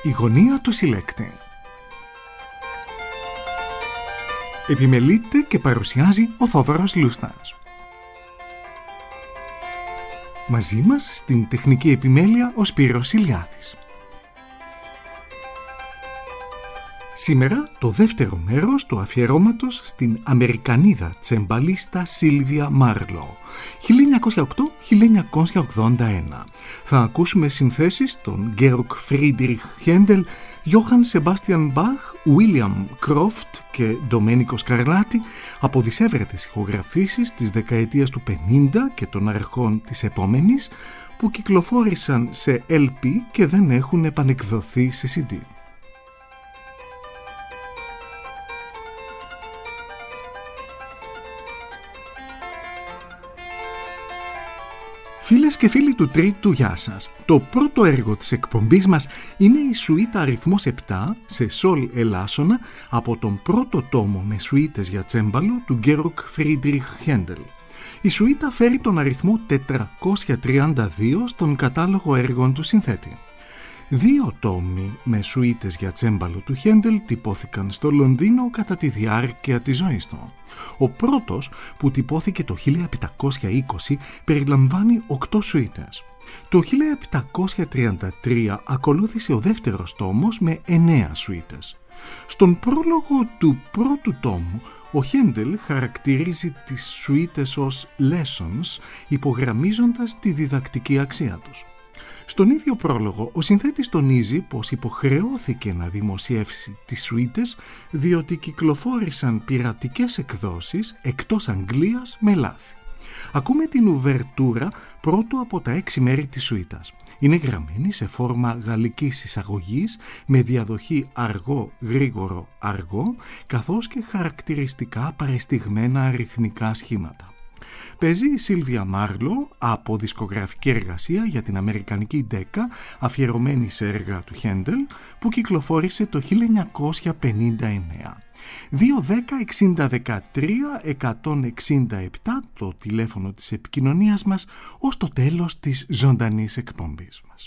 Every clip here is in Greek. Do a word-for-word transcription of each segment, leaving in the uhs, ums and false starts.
Η γωνία του συλλέκτη. Επιμελείται και παρουσιάζει ο Θόδωρος Λούστας. Μαζί μας στην τεχνική επιμέλεια ο Σπύρος Ηλιάδης. Σήμερα το δεύτερο μέρος του αφιερώματος στην Αμερικανίδα τσεμπαλίστα Σίλβια Μάρλο, χίλια εννιακόσια οκτώ με χίλια εννιακόσια ογδόντα ένα. Θα ακούσουμε συνθέσεις των Γκέοργκ Φρίντριχ Χέντελ, Γιώχαν Σεμπάστιαν Μπαχ, Βίλιαμ Κρόφτ και Ντομένικο Σκαρλάτι από δισεύρετες ηχογραφήσεις της δεκαετίας του πενήντα και των αρχών της επόμενης, που κυκλοφόρησαν σε ελ πι και δεν έχουν επανεκδοθεί σε σι ντι. Φίλες και φίλοι του Τρίτου, γεια σας. Το πρώτο έργο της εκπομπής μας είναι η σουίτα αριθμός επτά σε σολ ελάσσονα από τον πρώτο τόμο με σουίτες για τσέμπαλο του Γκέοργκ Φρίντριχ Χέντελ. Η σουίτα φέρει τον αριθμό τετρακόσια τριάντα δύο στον κατάλογο έργων του συνθέτη. Δύο τόμοι με σουίτες για τσέμπαλο του Χέντελ τυπώθηκαν στο Λονδίνο κατά τη διάρκεια της ζωής του. Ο πρώτος, που τυπώθηκε το χίλια επτακόσια είκοσι, περιλαμβάνει οκτώ σουίτες. Το χίλια επτακόσια τριάντα τρία ακολούθησε ο δεύτερος τόμος με εννέα σουίτες. Στον πρόλογο του πρώτου τόμου, ο Χέντελ χαρακτηρίζει τις σουίτες ως lessons, υπογραμμίζοντας τη διδακτική αξία τους. Στον ίδιο πρόλογο, ο συνθέτης τονίζει πως υποχρεώθηκε να δημοσιεύσει τις σουίτες διότι κυκλοφόρησαν πειρατικές εκδόσεις εκτός Αγγλίας με λάθη. Ακούμε την ουβερτούρα πρώτου από τα έξι μέρη της σουίτας. Είναι γραμμένη σε φόρμα γαλλικής εισαγωγής με διαδοχή αργό, γρήγορο, αργό, καθώς και χαρακτηριστικά παρεστηγμένα αριθμικά σχήματα. Παίζει η Σίλβια Μάρλο από δισκογραφική εργασία για την αμερικανική Decca, αφιερωμένη σε έργα του Χέντελ, που κυκλοφόρησε το χίλια εννιακόσια πενήντα εννέα. δύο δέκα εξήντα δεκατρία εκατόν εξήντα επτά το τηλέφωνο της επικοινωνίας μας ως το τέλος της ζωντανής εκπομπής μας.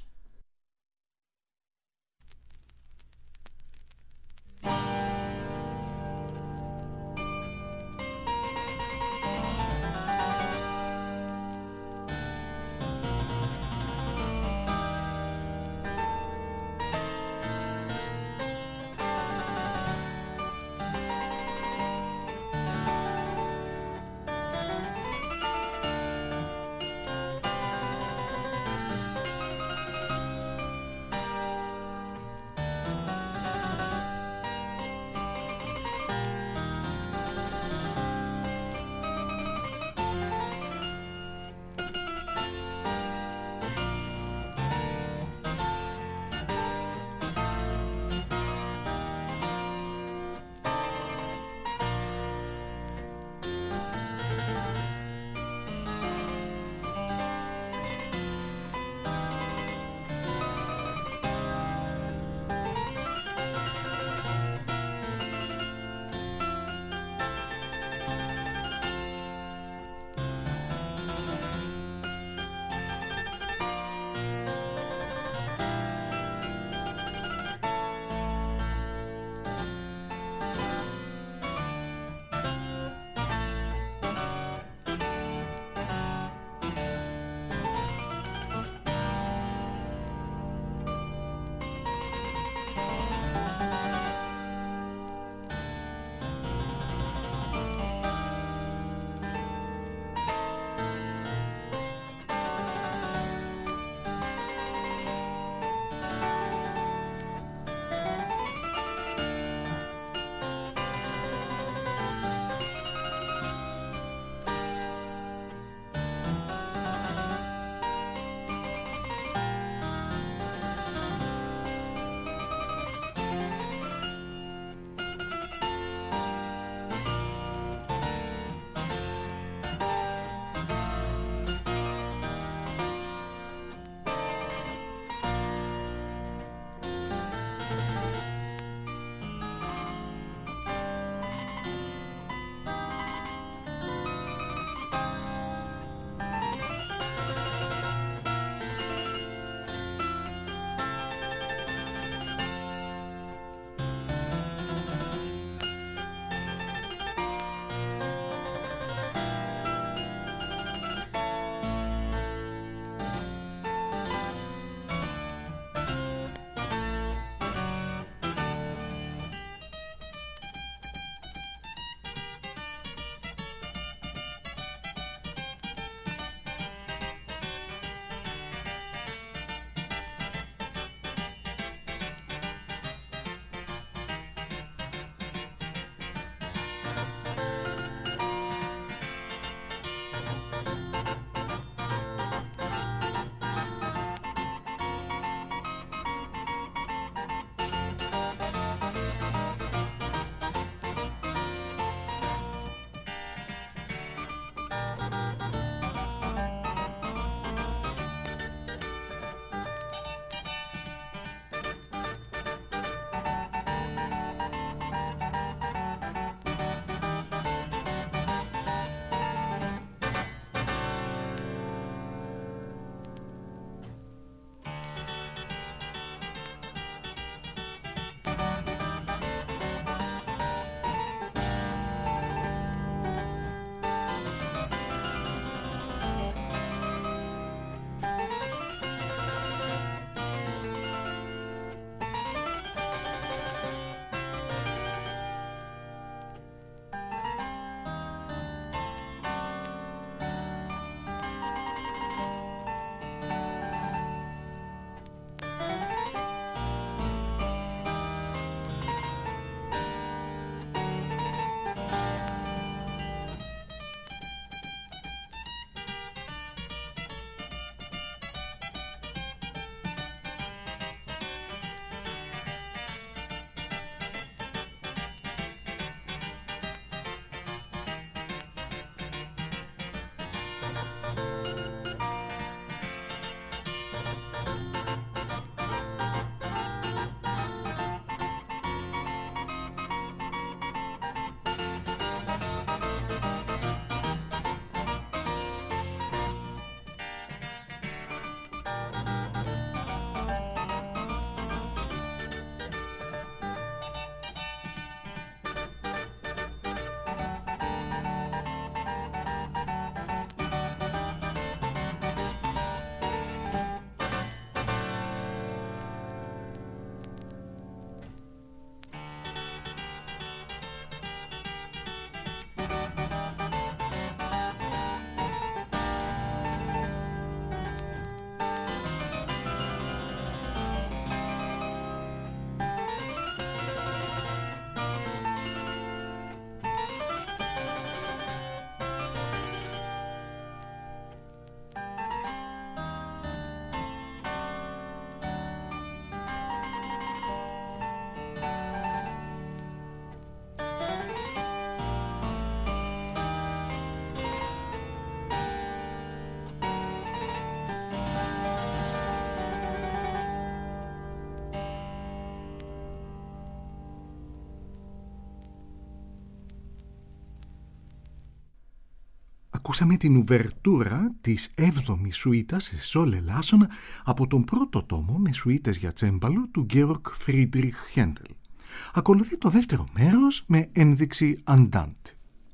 Ακούσαμε την ουβερτούρα της έβδομης σουίτας σε σόλ ελάσσονα από τον πρώτο τόμο με σουίτες για τσέμπαλο του Georg Friedrich Händel. Ακολουθεί το δεύτερο μέρος με ένδειξη Andante.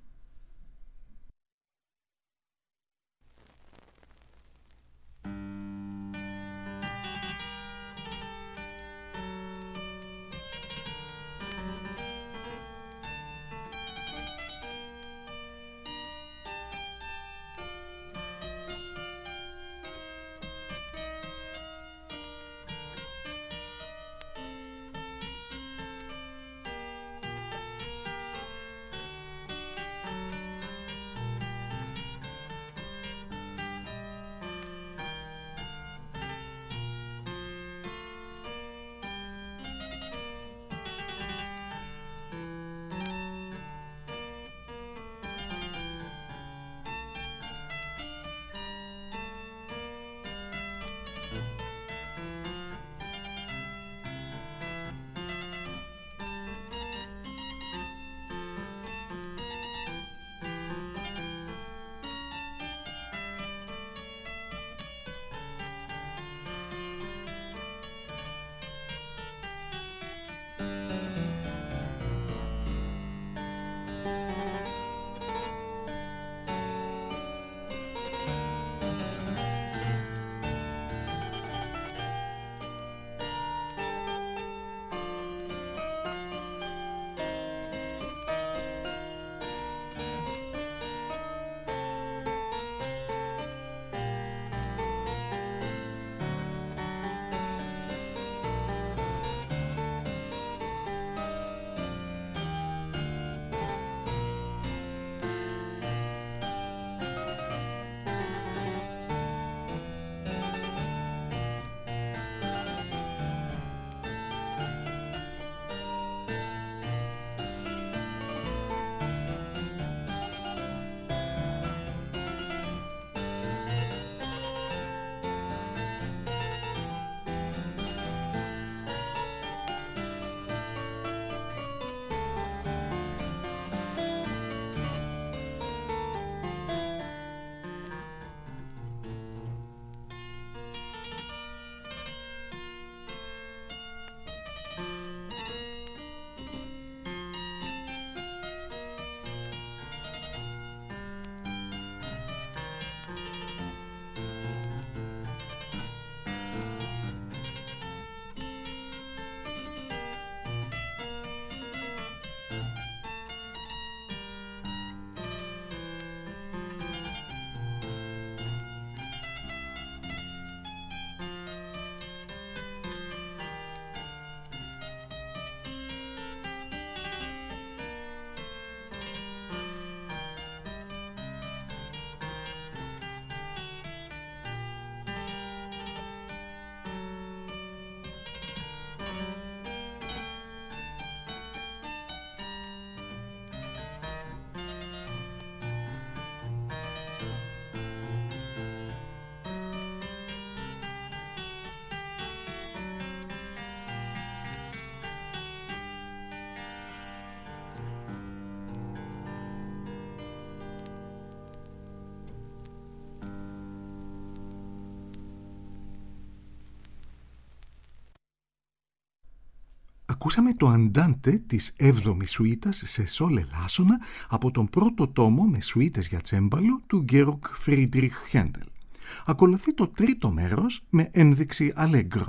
Ακούσαμε το Αντάντε της έβδομης σουίτας σε σόλ ελάσσονα από τον πρώτο τόμο με σουίτες για τσέμπαλο του Georg Friedrich Händel. Ακολουθεί το τρίτο μέρος με ένδειξη Allegro.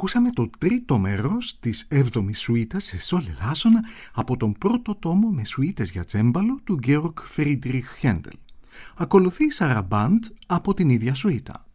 Ακούσαμε το τρίτο μέρος της έβδομης σουίτας σε σόλ ελάσσονα από τον πρώτο τόμο με σουίτες για τσέμπαλο του Γκέοργκ Φρίντριχ Χέντελ. Ακολουθεί η Σαραμπάντ από την ίδια σουίτα.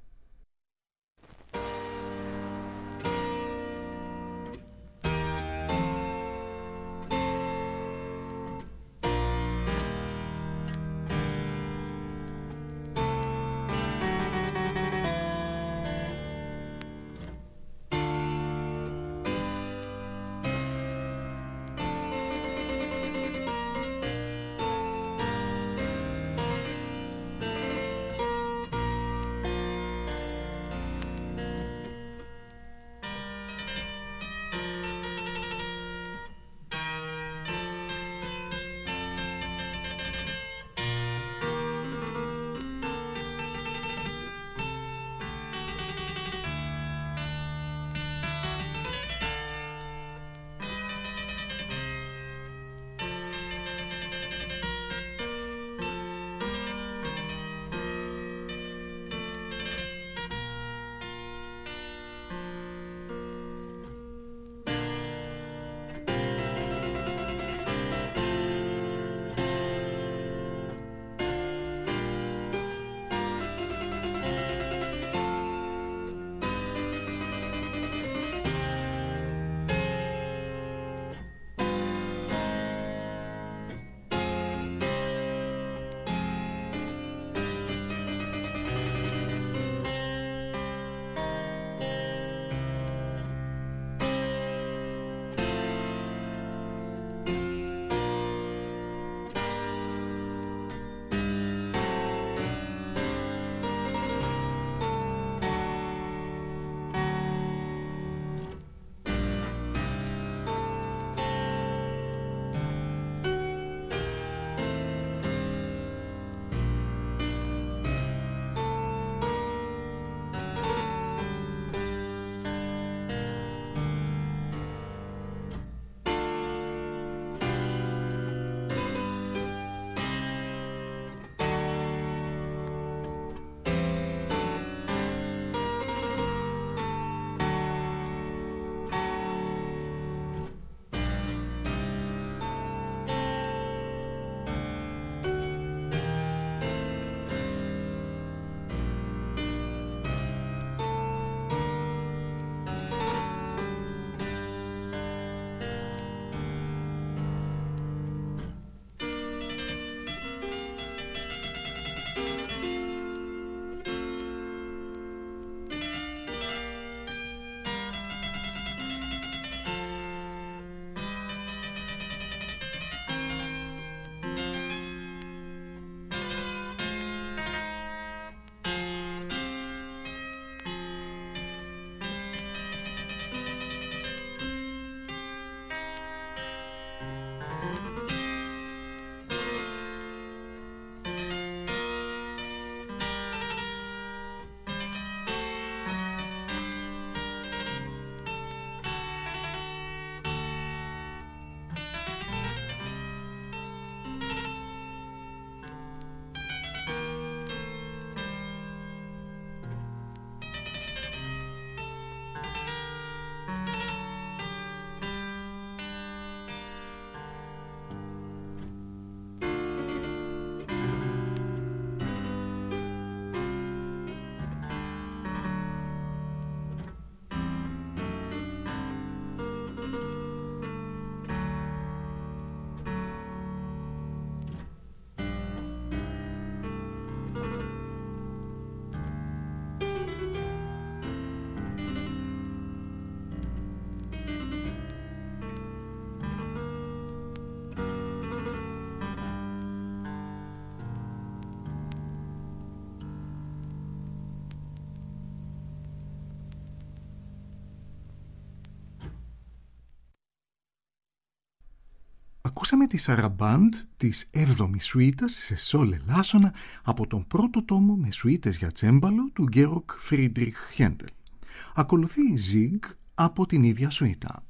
Ακούσαμε τη Σαραμπάντ της έβδομης σουίτας σε σόλ ελάσσονα από τον πρώτο τόμο με σουίτες για τσέμπαλο του Γκέοργκ Φρίντριχ Χέντελ. Ακολουθεί η Ζιγκ από την ίδια σουίτα.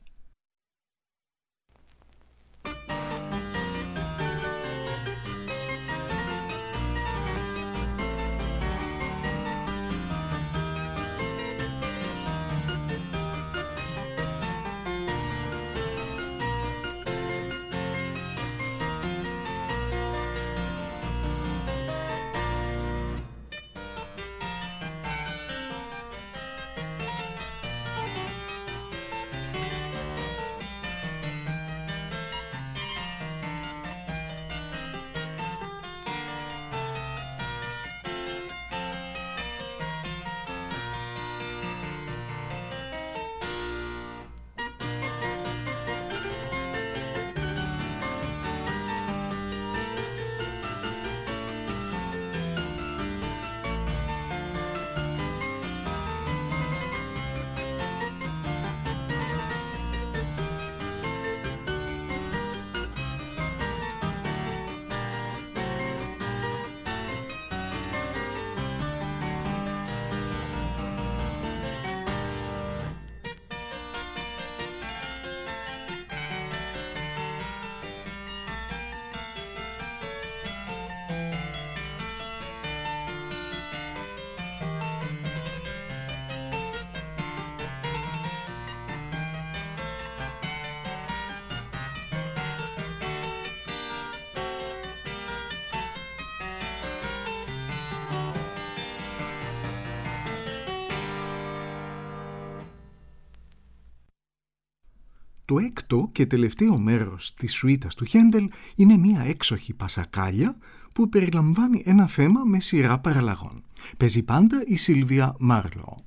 Το έκτο και τελευταίο μέρος της σουίτας του Χέντελ είναι μία έξοχη πασακάλια που περιλαμβάνει ένα θέμα με σειρά παραλλαγών. Παίζει πάντα η Σίλβια Μάρλο.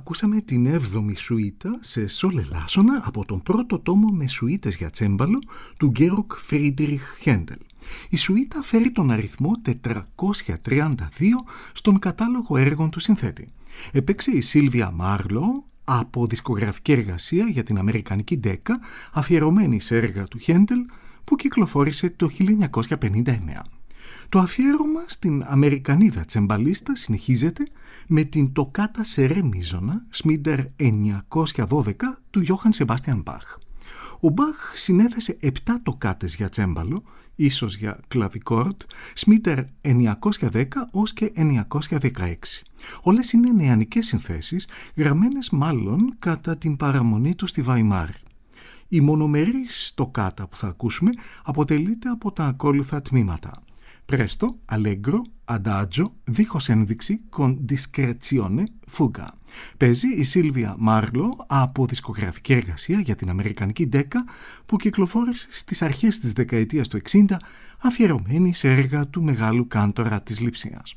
ακούσαμε την έβδομη σουίτα σε σολ ελάσσονα από τον πρώτο τόμο με σουίτες για τσέμπαλο του Γκέροκ Φρίντριχ Χέντελ. Η σουίτα φέρει τον αριθμό τετρακόσια τριάντα δύο στον κατάλογο έργων του συνθέτη. Επέξε η Σίλβια Μάρλο από δισκογραφική εργασία για την αμερικανική Ντέκα, αφιερωμένη σε έργα του Χέντελ που κυκλοφόρησε το χίλια εννιακόσια πενήντα εννέα. Το αφιέρωμα στην Αμερικανίδα τσεμπαλίστα συνεχίζεται με την τοκάτα σε ρε μίζωνα Σμίντερ εννιακόσια δώδεκα του Γιώχαν Σεμπάστιαν Μπαχ. Ο Μπαχ συνέθεσε επτά τοκάτες για τσέμπαλο, ίσως για κλαβικόρτ, Σμίντερ εννιακόσια δέκα ως και εννιακόσια δεκαέξι. Όλες είναι νεανικές συνθέσεις, γραμμένες μάλλον κατά την παραμονή του στη Βαϊμάρη. Η μονομερής τοκάτα που θα ακούσουμε αποτελείται από τα ακόλουθα τμήματα: Presto, Allegro, Adagio, δίχως ένδειξη, con discrezione, fuga. Παίζει η Σίλβια Μάρλο από δισκογραφική εργασία για την αμερικανική Ντέκα που κυκλοφόρησε στις αρχές της δεκαετίας του εξήντα, αφιερωμένη σε έργα του μεγάλου κάντορα της Λειψίας.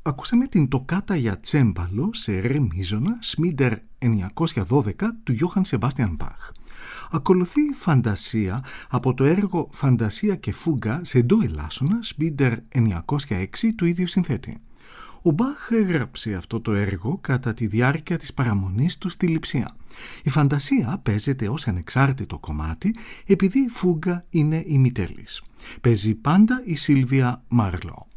Ακούσαμε την τοκάτα για τσέμπαλο σε ρε μίζωνα Σμίντερ εννιακόσια δώδεκα του Γιώχαν Σεμπάστιαν Μπαχ. Ακολουθεί φαντασία από το έργο «Φαντασία και φούγκα» σε ντο ελάσσονα Σμίντερ εννιακόσια έξι του ίδιου συνθέτη. Ο Μπαχ έγραψε αυτό το έργο κατά τη διάρκεια της παραμονής του στη Λειψία. Η φαντασία παίζεται ως ανεξάρτητο κομμάτι επειδή η φούγκα είναι ημιτέλης. Παίζει πάντα η Σίλβια Μάρλο.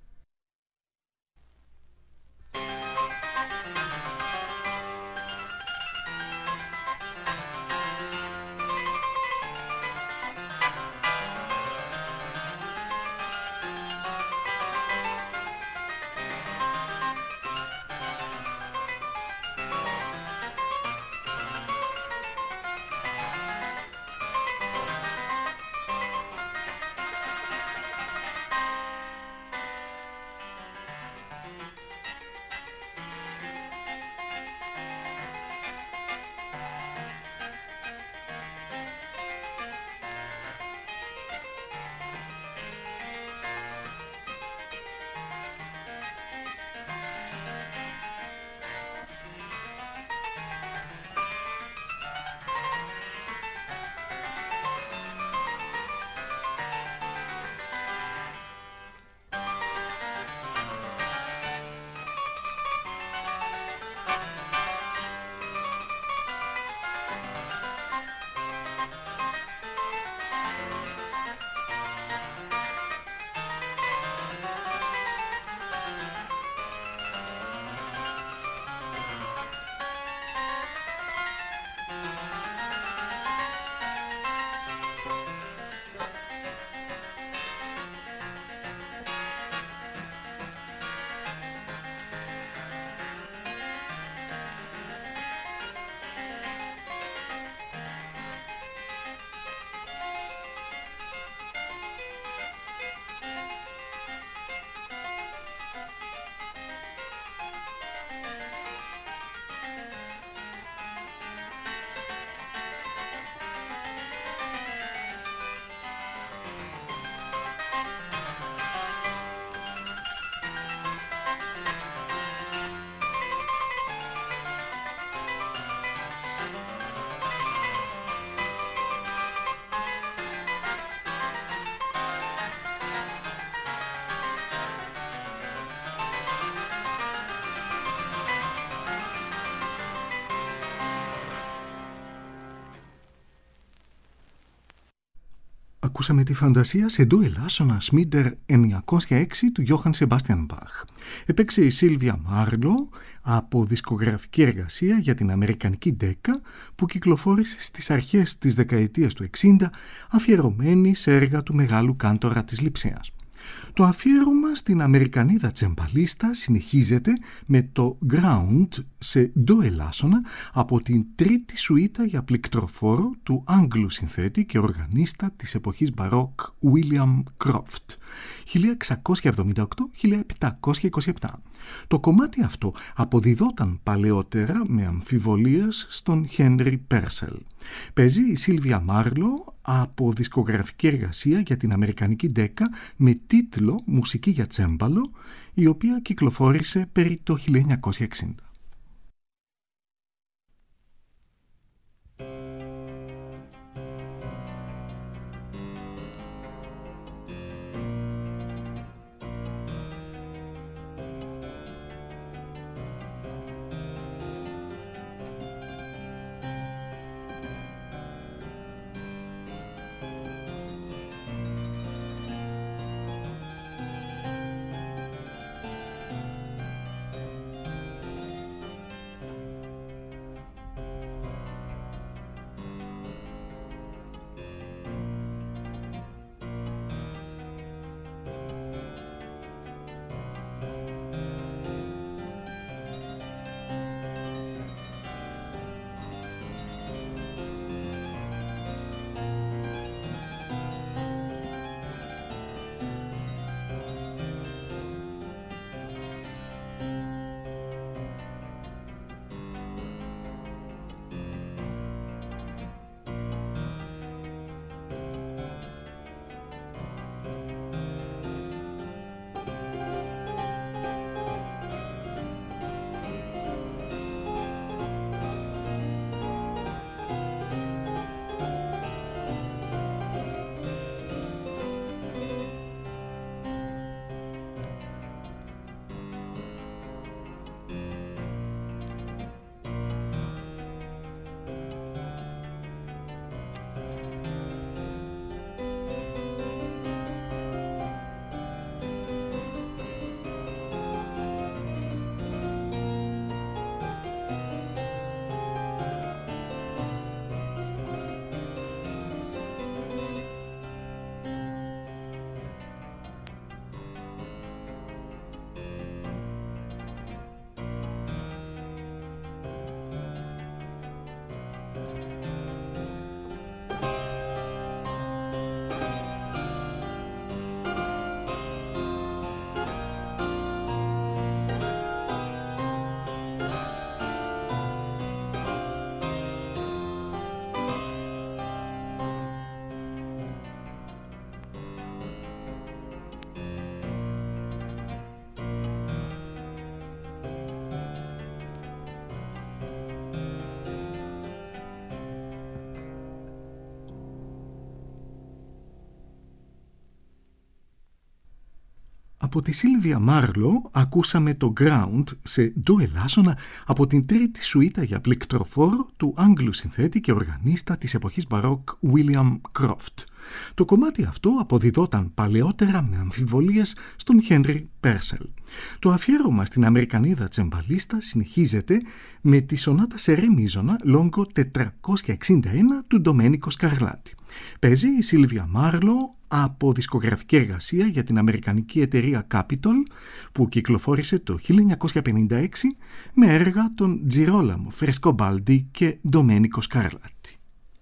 Ακούσαμε τη φαντασία σε ντο ελάσσονα Σμίντερ εννιακόσια έξι του Γιώχαν Σεμπάστιαν Μπαχ. Επέξε η Σίλβια Μάρλο από δισκογραφική εργασία για την αμερικανική Ντέκα που κυκλοφόρησε στις αρχές της δεκαετίας του εξήντα αφιερωμένη σε έργα του μεγάλου κάντορα της Λειψίας. Το αφιέρωμα στην Αμερικανίδα τσεμπαλίστα συνεχίζεται με το Ground σε ντο ελάσσονα από την τρίτη σουίτα για πληκτροφόρο του Άγγλου συνθέτη και οργανίστα της εποχής μπαρόκ William Croft χίλια εξακόσια εβδομήντα οκτώ με χίλια επτακόσια είκοσι επτά. Το κομμάτι αυτό αποδιδόταν παλαιότερα με αμφιβολίες στον Henry Purcell. Παίζει η Σίλβια Μάρλο από δισκογραφική εργασία για την αμερικανική Ντέκα με τίτλο «Μουσική για τσέμπαλο», η οποία κυκλοφόρησε περί το χίλια εννιακόσια εξήντα. Από τη Σίλβια Μάρλο ακούσαμε το Ground σε ντο ελάσσονα από την τρίτη σουίτα για πληκτροφόρο του Άγγλου συνθέτη και οργανίστα της εποχής μπαρόκ William Croft. Το κομμάτι αυτό αποδιδόταν παλαιότερα με αμφιβολίες στον Henry Purcell. Το αφιέρωμα στην Αμερικανίδα τσεμπαλίστα συνεχίζεται με τη σονάτα σε ρε μίζωνα λόγκο τετρακόσια εξήντα ένα του Ντομένικο Σκαρλάτι. Παίζει η Σίλβια Μάρλο από δισκογραφική εργασία για την αμερικανική εταιρεία Capitol που κυκλοφόρησε το χίλια εννιακόσια πενήντα έξι με έργα των Τζιρόλαμο Φρεσκομπάλντι και Ντομένικο Σκαρλάτι.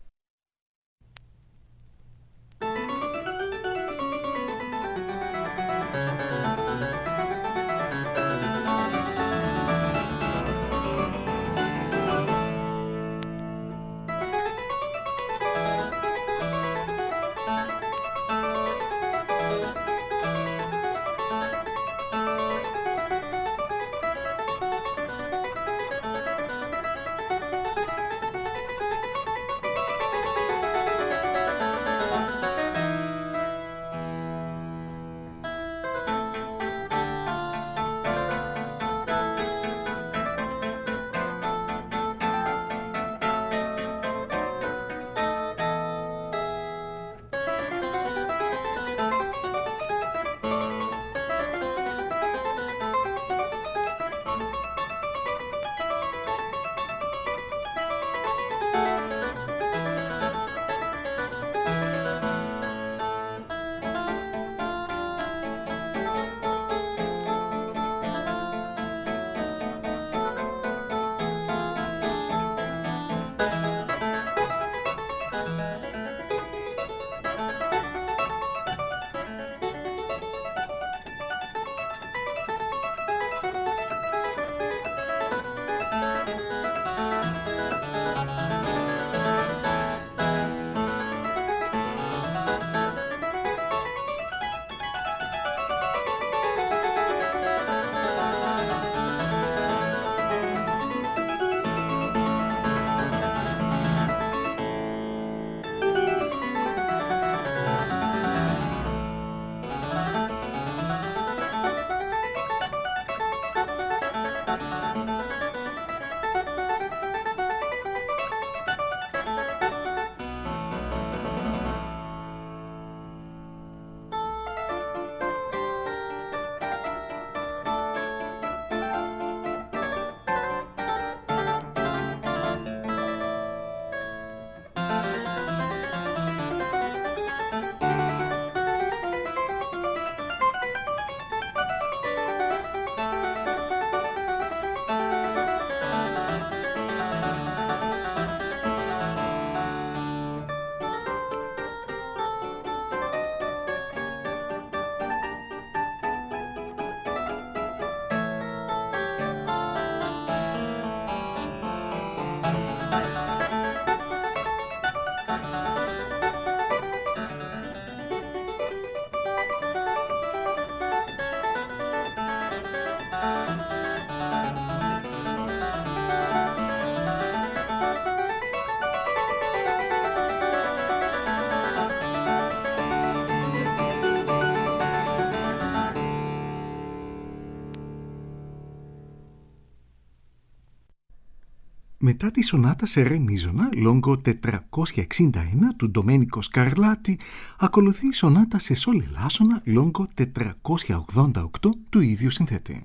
Μετά τη σονάτα σε ρε μίζωνα, λόγκο τετρακόσια εξήντα ένα του Ντομένικο Σκαρλάτι, ακολουθεί η σονάτα σε σόλ ελάσσονα, λόγκο τετρακόσια ογδόντα οκτώ του ίδιου συνθέτη.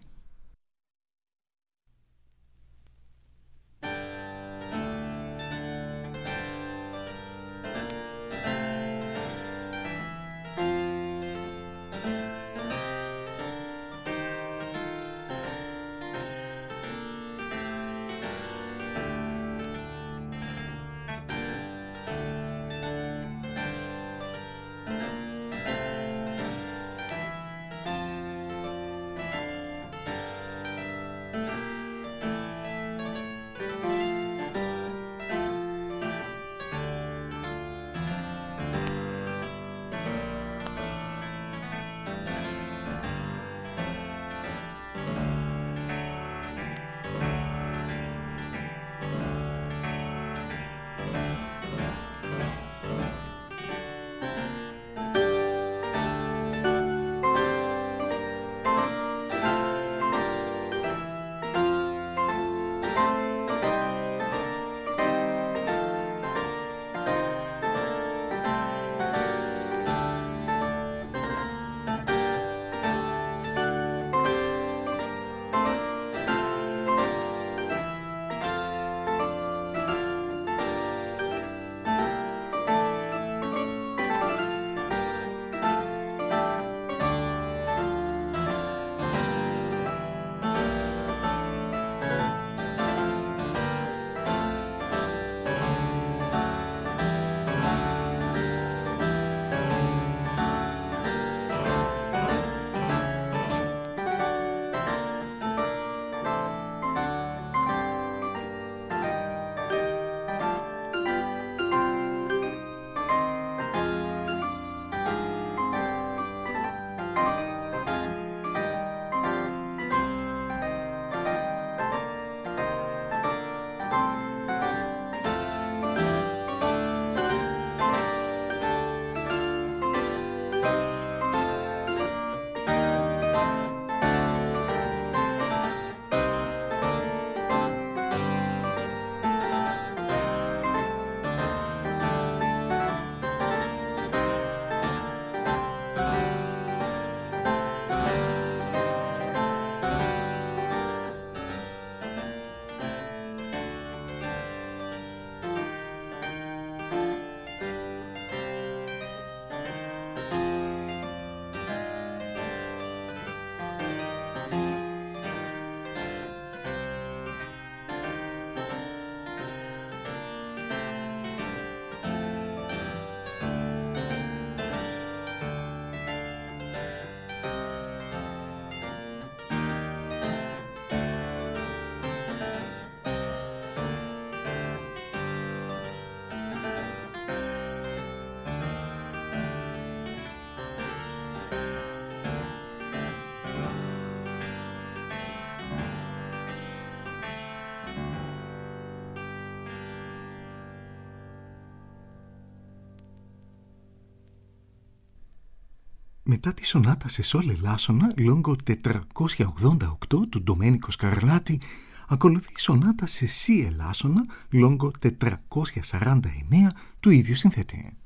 Μετά τη σονάτα σε σόλ ελάσσονα λόγκο τετρακόσια ογδόντα οκτώ του Ντομένικο Σκαρλάτι, ακολουθεί η σονάτα σε σι ελάσσονα λόγκο τετρακόσια σαράντα εννέα του ίδιου συνθέτη.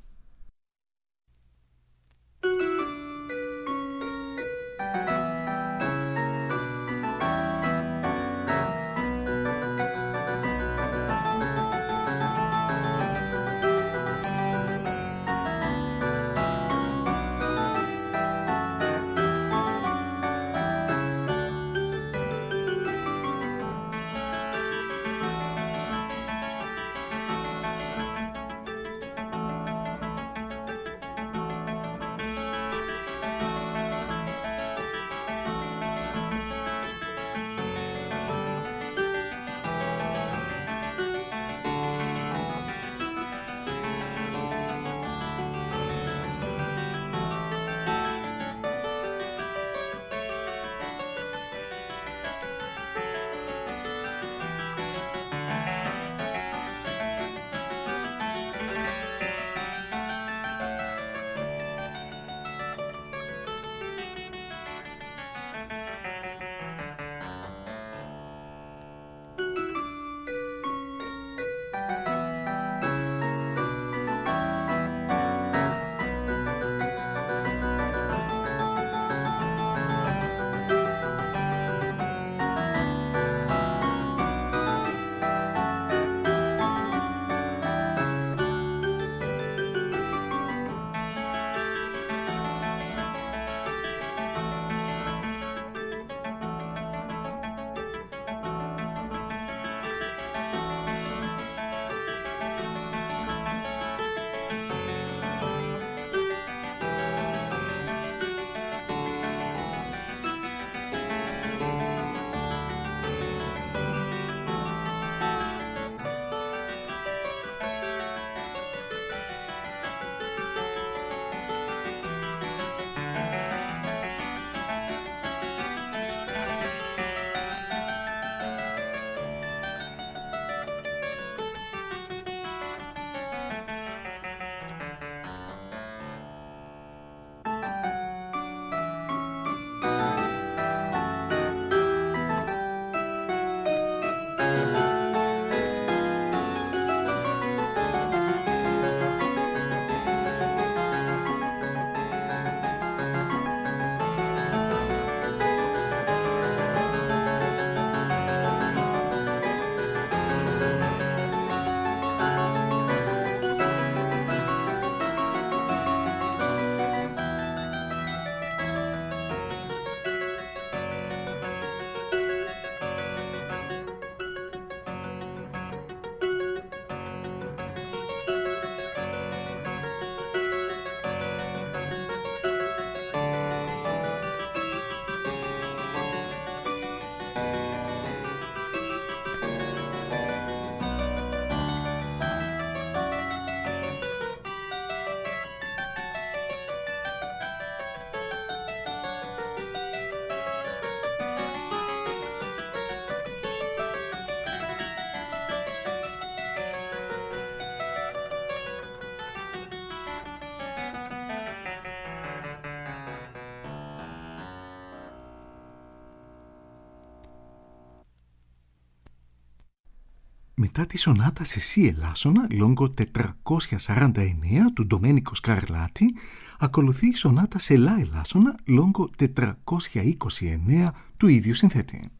Μετά τη σονάτα σε σι ελάσσονα λόγκο τετρακόσια σαράντα εννέα του Ντομένικο Σκαρλάτι, ακολουθεί η σονάτα σε λα ελάσσονα λόγκο τετρακόσια είκοσι εννέα του ίδιου συνθέτη.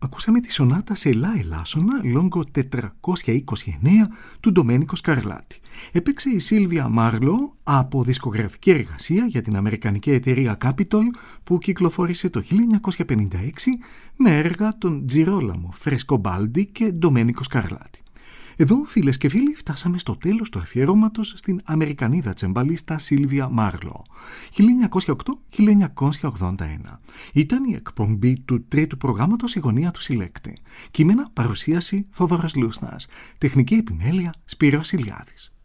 ακούσαμε τη σονάτα σε λα ελάσσονα, λόγκο τετρακόσια είκοσι εννέα του Ντομένικο Σκαρλάτη. Έπαιξε η Σίλβια Μάρλο από δισκογραφική εργασία για την αμερικανική εταιρεία Capitol που κυκλοφόρησε το χίλια εννιακόσια πενήντα έξι με έργα των Τζιρόλαμο Φρεσκομπάλντι και Ντομένικο Σκαρλάτη. Εδώ, φίλες και φίλοι, φτάσαμε στο τέλος του αφιερώματος στην Αμερικανίδα τσεμπαλίστα Σίλβια Μάρλο. χίλια εννιακόσια οκτώ με χίλια εννιακόσια ογδόντα ένα. Ήταν η εκπομπή του τρίτου προγράμματος «Η γωνία του συλλέκτη». Κείμενα, παρουσίαση Θόδωρας Λούσνας. Τεχνική επιμέλεια Σπύρος Ηλιάδης.